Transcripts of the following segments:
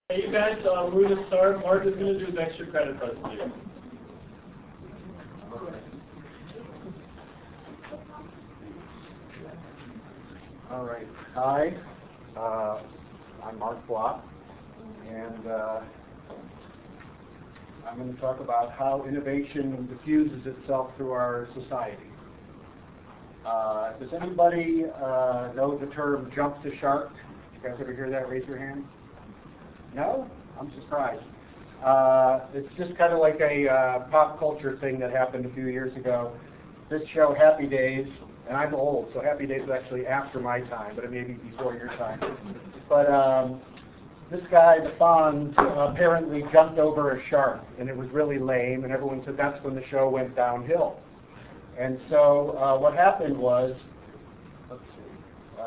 Hey, you guys, we're going to start. Mark is going to do his extra credit presentation. All right. Hi, I'm Mark Block, and I'm going to talk about how innovation diffuses itself through our society. Does anybody know the term jump the shark? Did you guys ever hear that? Raise your hand. No? I'm surprised. It's just kind of like a pop culture thing that happened a few years ago. This show, Happy Days, and I'm old, so Happy Days is actually after my time, but it may be before your time. But this guy, the Fonz, apparently jumped over a shark, and it was really lame, and everyone said that's when the show went downhill. And so what happened was, let's see,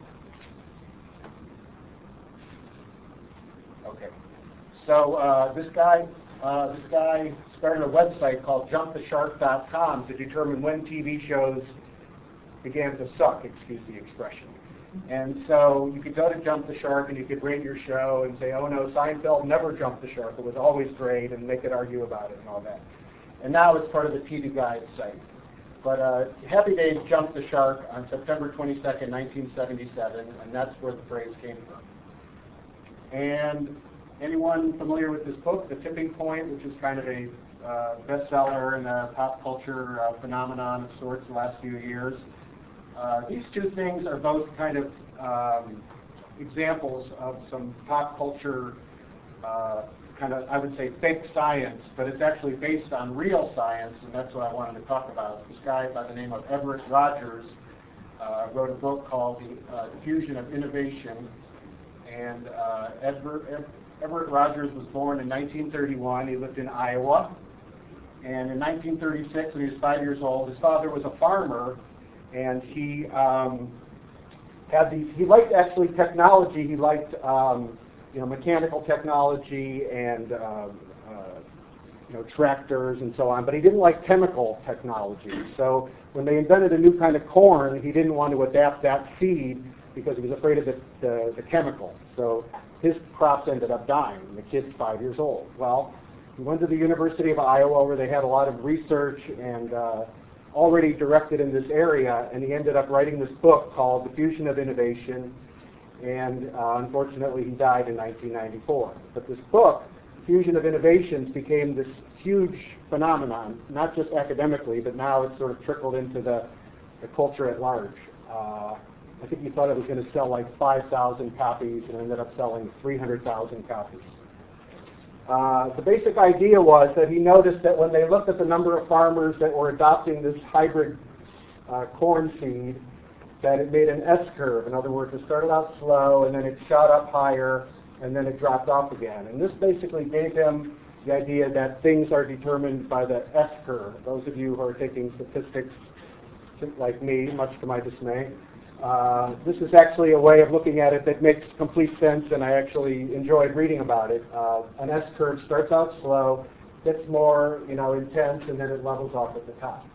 okay. So this guy started a website called JumpTheShark.com to determine when TV shows began to suck, excuse the expression. And so you could go to Jump the Shark and you could rate your show and say, oh no, Seinfeld never jumped the shark, it was always great, and they could argue about it and all that. And now it's part of the TV Guide site. But Happy Days jumped the shark on September 22nd, 1977, and that's where the phrase came from. And anyone familiar with this book, The Tipping Point, which is kind of a bestseller and a pop culture phenomenon of sorts the last few years? These two things are both kind of examples of some pop culture kind of, I would say, fake science, but it's actually based on real science, and that's what I wanted to talk about. This guy by the name of Everett Rogers wrote a book called The Diffusion of Innovation, and Everett Rogers was born in 1931. He lived in Iowa, and in 1936, when he was 5 years old, his father was a farmer, and he liked actually technology. He liked mechanical technology and tractors and so on, but he didn't like chemical technology. So when they invented a new kind of corn, he didn't want to adapt that seed because he was afraid of the chemical. So his crops ended up dying, and the kid's 5 years old. Well, he went to the University of Iowa where they had a lot of research and already directed in this area, and he ended up writing this book called Diffusion of Innovation, and unfortunately he died in 1994. But this book, Diffusion of Innovations, became this huge phenomenon, not just academically, but now it's sort of trickled into the culture at large. I think he thought it was going to sell like 5,000 copies and ended up selling 300,000 copies. The basic idea was that he noticed that when they looked at the number of farmers that were adopting this hybrid corn seed, that it made an S-curve. In other words, it started out slow, and then it shot up higher, and then it dropped off again. And this basically gave him the idea that things are determined by the S-curve. Those of you who are taking statistics, like me, much to my dismay, this is actually a way of looking at it that makes complete sense, and I actually enjoyed reading about it. An S-curve starts out slow, gets more intense, and then it levels off at the top.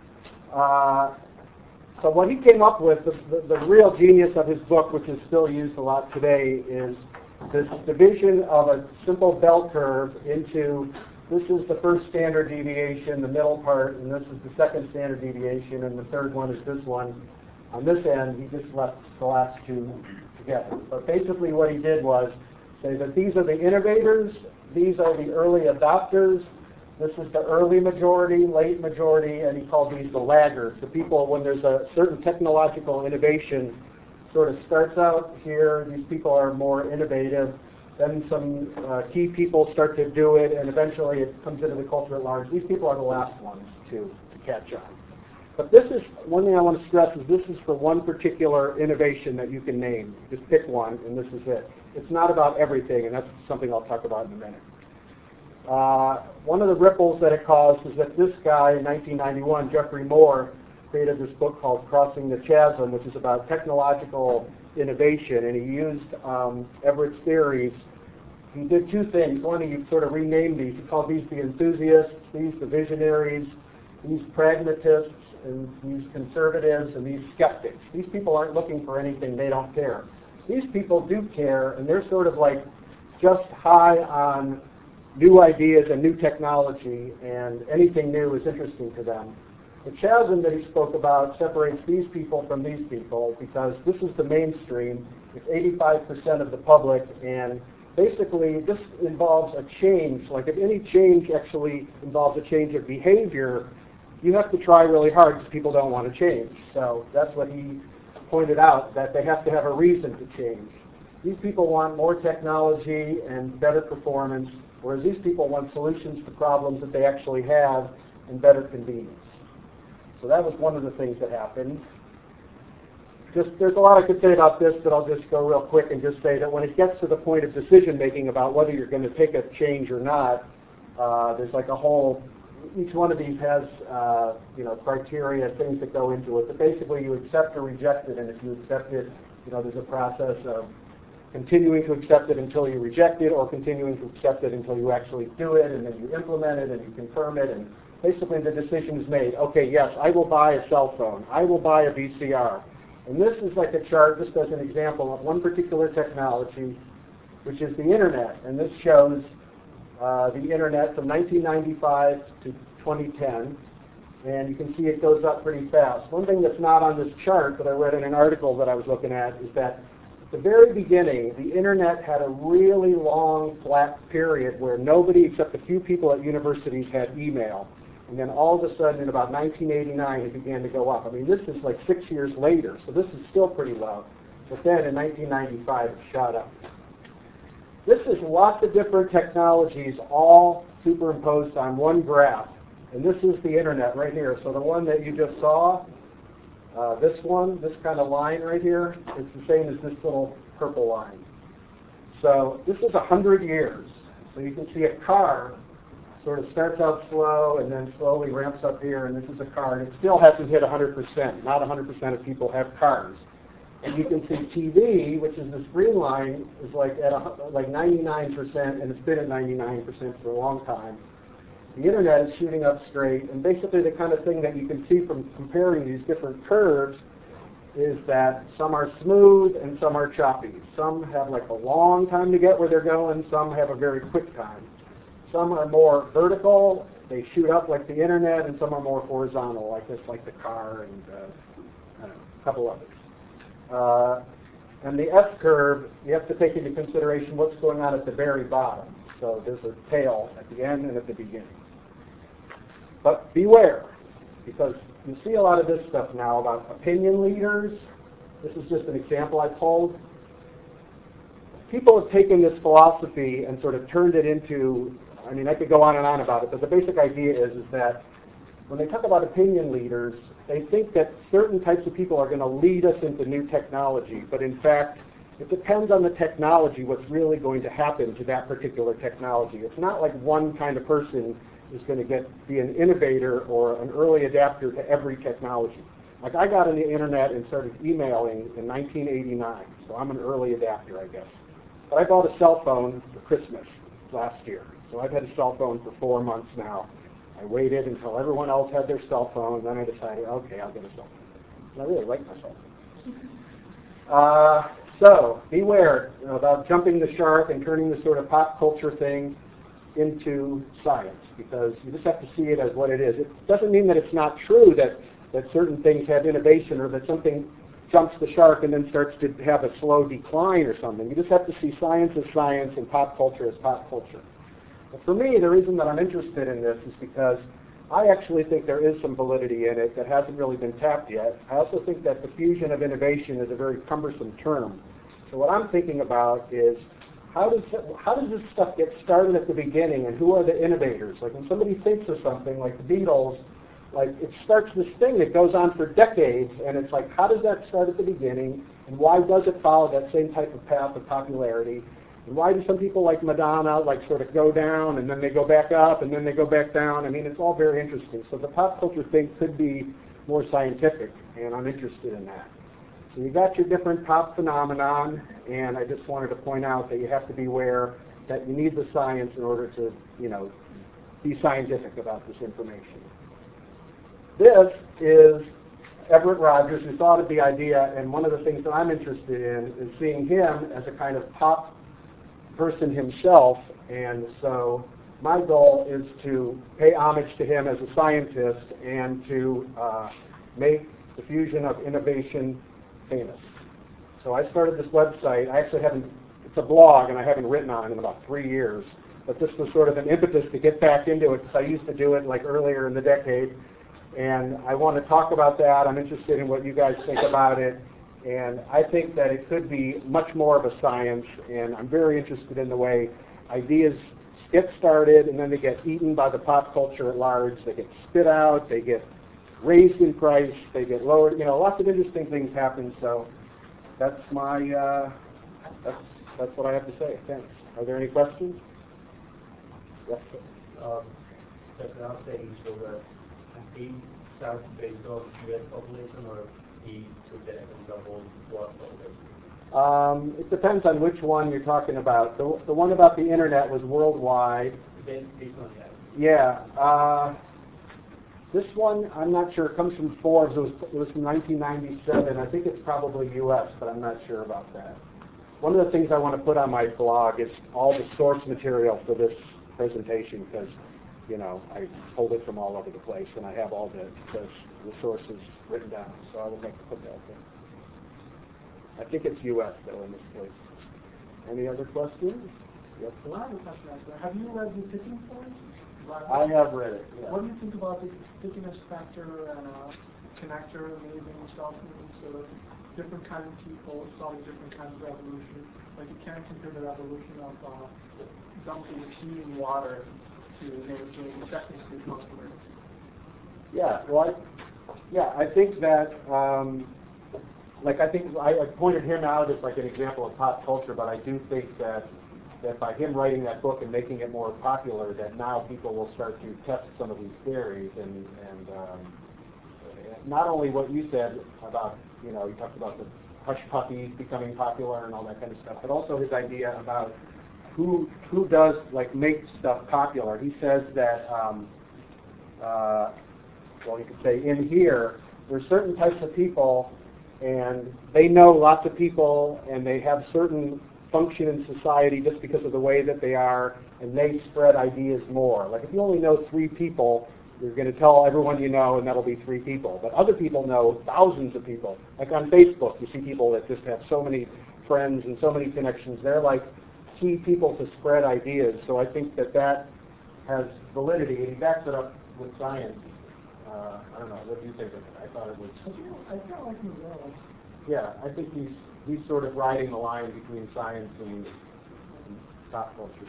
So what he came up with, the real genius of his book, which is still used a lot today, is this division of a simple bell curve into, this is the first standard deviation, the middle part, and this is the second standard deviation, and the third one is this one. On this end, he just left the last two together. But basically what he did was say that these are the innovators, these are the early adopters, this is the early majority, late majority, and he called these the laggards. The people, when there's a certain technological innovation, sort of starts out here, these people are more innovative, then some key people start to do it, and eventually it comes into the culture at large. These people are the last ones to catch on. But this is, one thing I want to stress is this is for one particular innovation that you can name. Just pick one, and this is it. It's not about everything, and that's something I'll talk about in a minute. One of the ripples that it caused is that this guy in 1991, Geoffrey Moore, created this book called Crossing the Chasm, which is about technological innovation, and he used Everett's theories. He did two things. One, he sort of renamed these. He called these the enthusiasts, these the visionaries, these pragmatists, and these conservatives, and these skeptics. These people aren't looking for anything. They don't care. These people do care, and they're sort of like just high on new ideas and new technology, and anything new is interesting to them. The chasm that he spoke about separates these people from these people because this is the mainstream. It's 85% of the public, and basically this involves a change. Like if any change actually involves a change of behavior, you have to try really hard because people don't want to change. So that's what he pointed out, that they have to have a reason to change. These people want more technology and better performance, whereas these people want solutions to problems that they actually have and better convenience. So that was one of the things that happened. There's a lot I could say about this, but I'll just go real quick and just say that when it gets to the point of decision making about whether you're going to take a change or not, there's like a whole, each one of these has criteria, things that go into it. But basically you accept or reject it, and if you accept it, there's a process of continuing to accept it until you reject it, or continuing to accept it until you actually do it, and then you implement it and you confirm it, and basically the decision is made. Okay, yes, I will buy a cell phone. I will buy a VCR. And this is like a chart, just as an example of one particular technology, which is the internet. And this shows the internet from 1995 to 2010. And you can see it goes up pretty fast. One thing that's not on this chart that I read in an article that I was looking at is that at the very beginning, the internet had a really long, flat period where nobody except a few people at universities had email. And then all of a sudden, in about 1989, it began to go up. I mean, this is like 6 years later, so this is still pretty low. But then in 1995, it shot up. This is lots of different technologies all superimposed on one graph. And this is the internet right here. So the one that you just saw, this one, this kind of line right here, it's the same as this little purple line. So this is 100 years. So you can see a car sort of starts out slow and then slowly ramps up here, and this is a car, and it still hasn't hit 100%. Not 100% of people have cars. And you can see TV, which is this green line, is like at like 99%, and it's been at 99% for a long time. The internet is shooting up straight, and basically the kind of thing that you can see from comparing these different curves is that some are smooth and some are choppy. Some have like a long time to get where they're going, some have a very quick time. Some are more vertical, they shoot up like the internet, and some are more horizontal, like this, like the car, and a couple others. And the S-curve, you have to take into consideration what's going on at the very bottom. So there's a tail at the end and at the beginning. But beware, because you see a lot of this stuff now about opinion leaders. This is just an example I told. People have taken this philosophy and sort of turned it into, I mean, I could go on and on about it, but the basic idea is that when they talk about opinion leaders, they think that certain types of people are going to lead us into new technology, but in fact, it depends on the technology what's really going to happen to that particular technology. It's not like one kind of person is going to be an innovator or an early adapter to every technology. Like I got on the internet and started emailing in 1989, so I'm an early adapter, I guess. But I bought a cell phone for Christmas last year. So I've had a cell phone for 4 months now. I waited until everyone else had their cell phone, and then I decided, okay, I'll get a cell phone. And I really like my cell phone. So beware about jumping the shark and turning this sort of pop culture thing into science, because you just have to see it as what it is. It doesn't mean that it's not true that certain things have innovation or that something jumps the shark and then starts to have a slow decline or something. You just have to see science as science and pop culture as pop culture. But for me, the reason that I'm interested in this is because I actually think there is some validity in it that hasn't really been tapped yet. I also think that diffusion of innovation is a very cumbersome term. So what I'm thinking about is how does this stuff get started at the beginning, and who are the innovators? Like when somebody thinks of something like the Beatles, like it starts this thing that goes on for decades, and it's like, how does that start at the beginning, and why does it follow that same type of path of popularity? And why do some people like Madonna like sort of go down, and then they go back up, and then they go back down? I mean, it's all very interesting. So the pop culture thing could be more scientific, and I'm interested in that. So you got your different pop phenomenon, and I just wanted to point out that you have to be aware that you need the science in order to, be scientific about this information. This is Everett Rogers, who thought of the idea, and one of the things that I'm interested in is seeing him as a kind of pop person himself, and so my goal is to pay homage to him as a scientist and to make the fusion of innovation famous. So I started this website. I actually haven't, it's a blog, and I haven't written on it in about 3 years, but this was sort of an impetus to get back into it, because I used to do it like earlier in the decade, and I want to talk about that. I'm interested in what you guys think about it, and I think that it could be much more of a science, and I'm very interested in the way ideas get started, and then they get eaten by the pop culture at large. They get spit out, they get raised in price, they get lowered. You know, lots of interesting things happen. So that's my that's what I have to say. Thanks. Are there any questions? Yes. Does that say so that he starts based on U.S. population, or he took the example world population? It depends on which one you're talking about. The one about the internet was worldwide. This one, Yeah. This one, I'm not sure. It comes from Forbes. It was from 1997. I think it's probably U.S., but I'm not sure about that. One of the things I want to put on my blog is all the source material for this presentation, because, you know, I pulled it from all over the place, and I have all the sources written down. So I would like to put that there. I think it's U.S. though in this case. Any other questions? Yes, sir? I have a question, actually. Have you read The Tipping Point? I have read it. Yeah. What do you think about the stickiness factor and connector, amazing stuff, so different kinds of people solving different kinds of revolution? Like you can't compare the revolution of dumping tea in water to doing technically customers. Yeah, well, I think that, I pointed him out as like an example of pop culture, but I do think that by him writing that book and making it more popular, that now people will start to test some of these theories, and not only what you said about, you know, you talked about the hush puppies becoming popular and all that kind of stuff, but also his idea about who does like make stuff popular. He says that, well, you could say in here, there's certain types of people, and they know lots of people, and they have certain function in society just because of the way that they are, and they spread ideas more. Like if you only know 3 people, you're going to tell everyone you know, and that'll be 3 people. But other people know thousands of people. Like on Facebook, you see people that just have so many friends and so many connections. They're like key people to spread ideas. So I think that has validity, and he backs it up with science. I don't know. What do you think of it? I thought it was. I feel like he's well. Yeah, I think he's sort of riding the line between science and pop culture.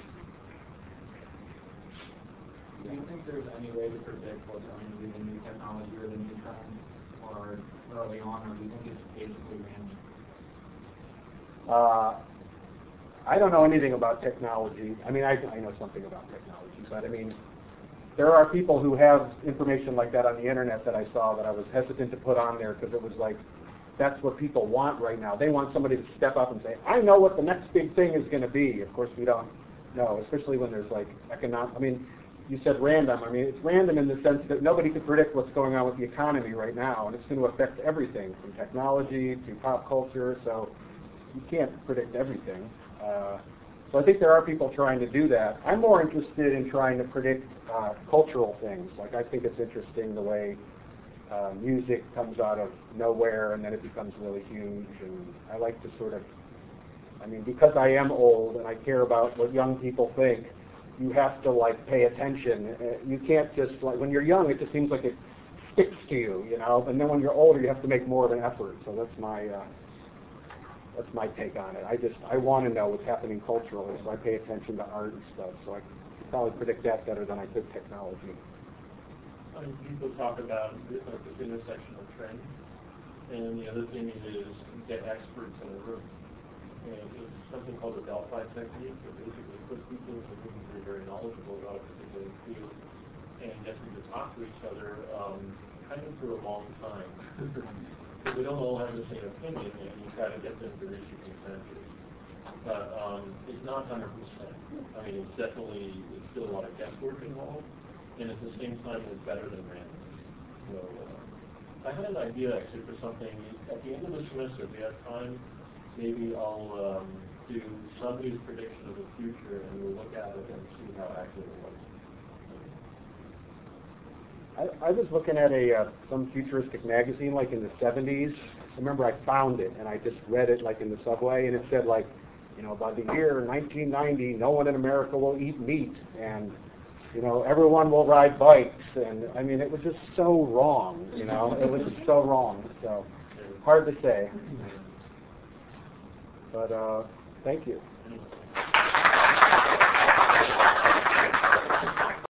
Do you think there's any way to predict what's going to be the new technology or the new trend, or early on, or do you think it's basically random? I don't know anything about technology. I mean, I know something about technology, but I mean, there are people who have information like that on the internet that I saw that I was hesitant to put on there because it was like, that's what people want right now. They want somebody to step up and say, I know what the next big thing is going to be. Of course, we don't know, especially when there's like economic, I mean, you said random. I mean, it's random in the sense that nobody can predict what's going on with the economy right now, and it's going to affect everything from technology to pop culture, so you can't predict everything. So I think there are people trying to do that. I'm more interested in trying to predict cultural things. Like I think it's interesting the way music comes out of nowhere and then it becomes really huge, and I like to sort of, I mean, because I am old and I care about what young people think, you have to like pay attention. You can't just, like, when you're young it just seems like it sticks to you, you know, and then when you're older you have to make more of an effort. So that's my take on it. I want to know what's happening culturally, so I pay attention to art and stuff, so I can probably predict that better than I could technology. I mean, people talk about this intersection of trends, and the other thing is get experts in a room. And it's something called the Delphi technique, that basically puts people in a room who are very knowledgeable about a particular field and gets them to talk to each other kind of for a long time. Because we don't all have the same opinion, and you try to get them to reach a consensus. But it's not 100%. I mean, there's still a lot of guesswork involved, and at the same time, it's better than random. So I had an idea actually for something. At the end of the semester, if we have time, maybe I'll to somebody's prediction of the future, and we look at it and see how accurate it was. I was looking at some futuristic magazine like in the 70s. I remember I found it and I just read it like in the subway, and it said like, you know, by the year 1990, no one in America will eat meat, and you know, everyone will ride bikes, and I mean, it was just so wrong. You know, it was just so wrong. So hard to say. But thank you.